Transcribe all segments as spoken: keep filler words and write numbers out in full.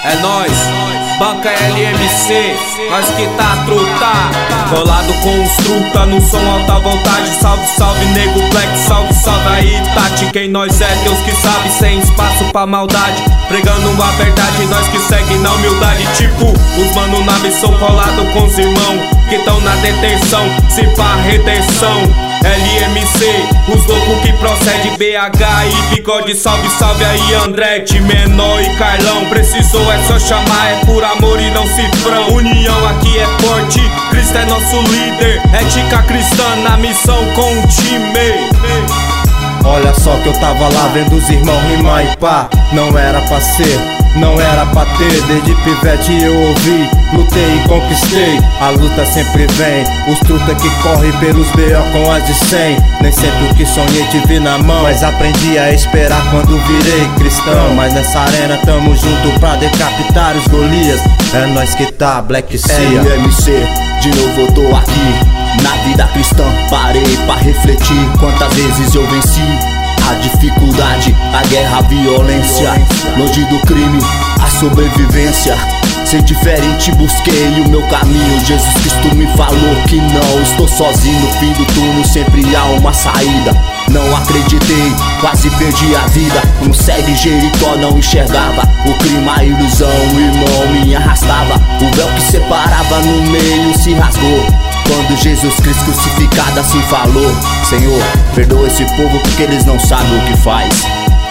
É nóis, banca L M C, nós que tá truta, colado com os truta no som alta voltagem. Salve, salve nego black, salve, salve aí Tati. Quem nós é, Deus que sabe, sem espaço pra maldade, pregando a verdade, nós que segue na humildade. Tipo, os mano na missão, colado com os irmãos que tão na detenção, se pá retenção. L M C, os loucos que procede B H e bigode. Salve, salve aí Andretti, Menor e Carlão. Precisou é só chamar, é por amor e não cifrão. União aqui é forte, Cristo é nosso líder. Ética cristã na missão com o time. Olha só que eu tava lá vendo os irmãos rimar e pá, não era pra ser, não era pra ter. Desde pivete eu ouvi, lutei e conquistei. A luta sempre vem, os truta que correm pelos B O com as de cem. Nem sempre o que sonhei tive na mão, mas aprendi a esperar quando virei cristão. Mas nessa arena tamo junto pra decapitar os Golias. É nós que tá, Black Sea. L M C, de novo eu tô aqui. Na vida cristã parei pra refletir quantas vezes eu venci a dificuldade, a guerra, a violência. Longe do crime, a sobrevivência. Ser diferente busquei o meu caminho. Jesus Cristo me falou que não estou sozinho. No fim do túnel sempre há uma saída. Não acreditei, quase perdi a vida. Como segue Jericó não enxergava o crime, a ilusão, o irmão me arrastava. O véu que separava no meio se rasgou quando Jesus Cristo crucificado assim falou: Senhor, perdoa esse povo porque eles não sabem o que faz.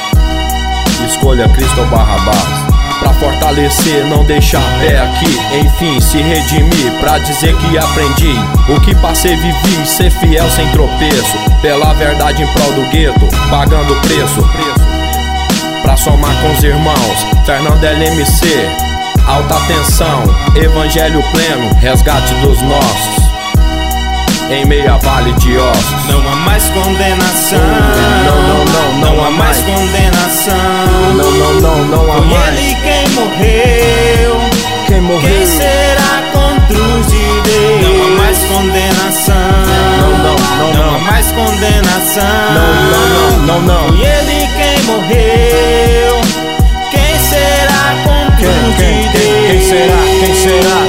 Escolha Cristo ou Barrabás. Pra fortalecer, não deixar pé aqui. Enfim, se redimir, pra dizer que aprendi. O que passei, vivi, ser fiel sem tropeço. Pela verdade em prol do gueto, pagando preço. Pra somar com os irmãos, Fernando L M C. Alta tensão, evangelho pleno, resgate dos nossos. Em meia vale de ossos. Não há mais condenação. Não, não, não, não, não há mais condenação. Não, não, não, não há Foi mais. ele quem morreu. Quem morreu? Quem será contra os de Deus? Não há mais condenação. Não, não, não, Não não. há mais condenação. Não, não, não, não, não. Foi ele quem morreu. Quem será contra Quem, os quem, de quem, Deus? quem será? Quem será?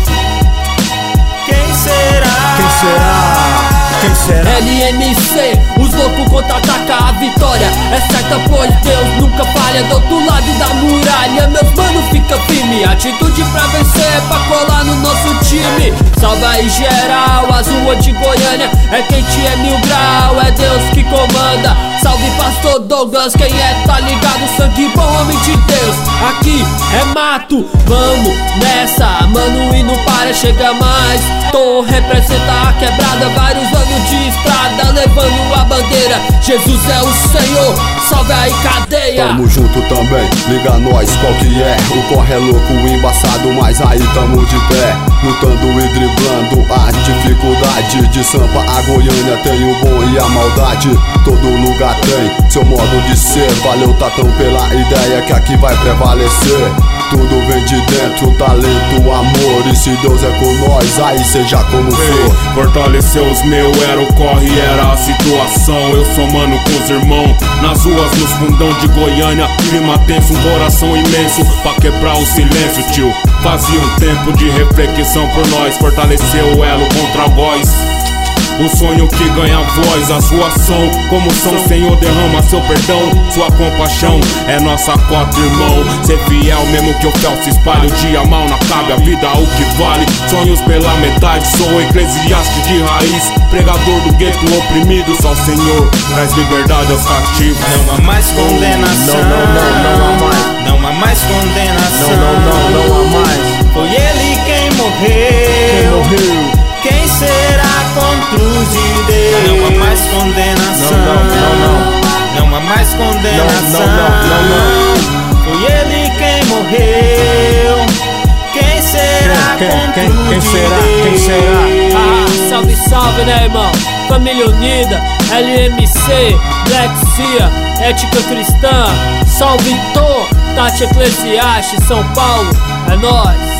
Quem será? Quem será? Quem será? L M C, os loucos contra-atacam a vitória. É certa, pois Deus nunca falha. Do outro lado da muralha, meus mano, fica firme. Atitude pra vencer, pra colar no nosso time. Salve aí geral, azul de Goiânia. É quente, é mil grau, é Deus que comanda. Salve pastor Douglas, quem é tá ligado? Sangue bom, homem de Deus. Aqui é mato, vamos nessa, mano, e não para, chega mais. Tô representa a quebrada, vários anos de estrada, levando a bandeira. Jesus é o Senhor, salve aí cadeia. Tamo junto também, liga nós, qual que é? O corre é louco, embaçado, mas aí tamo de pé. Lutando e driblando a dificuldade. De Sampa a Goiânia tem o bom e a maldade. Todo lugar tem seu modo de ser. Valeu Tatão pela ideia que aqui vai prevalecer. Tudo vem de dentro, talento, amor. E se Deus é com nós, aí seja como for. Fortaleceu os meus, era o corre, era a situação. Eu sou mano com os irmãos, nas ruas, nos fundão de Goiânia. Clima tenso, um coração imenso pra quebrar o silêncio, tio. Fazia um tempo de reflexão por nós. Fortaleceu o elo contra o voz. O sonho que ganha voz, a sua ação. Como São Senhor derrama seu perdão. Sua compaixão é nossa cota, irmão. Ser fiel mesmo que o fel se espalhe. O dia mal não cabe, a vida o que vale. Sonhos pela metade, sou eclesiástico de raiz. Pregador do gueto oprimido, só o Senhor traz liberdade aos cativos. Não há mais condenação. Não, não, não, não há mais. Não há mais condenação. Não, não, não, não há mais. Foi ele quem morreu. Quem morreu? Quem será contra os de Deus? Não há mais condenação. Não, não, não, Não há mais condenação. Não, não, não, não. Foi ele quem morreu. Quem será Quem, contra quem, os quem de será? Deus? Quem será? Ah, salve, salve, né, irmão? Família unida, L M C, Black Sea, ética cristã. Salve, Tô, Tati Eclesiastes, São Paulo, é nóis.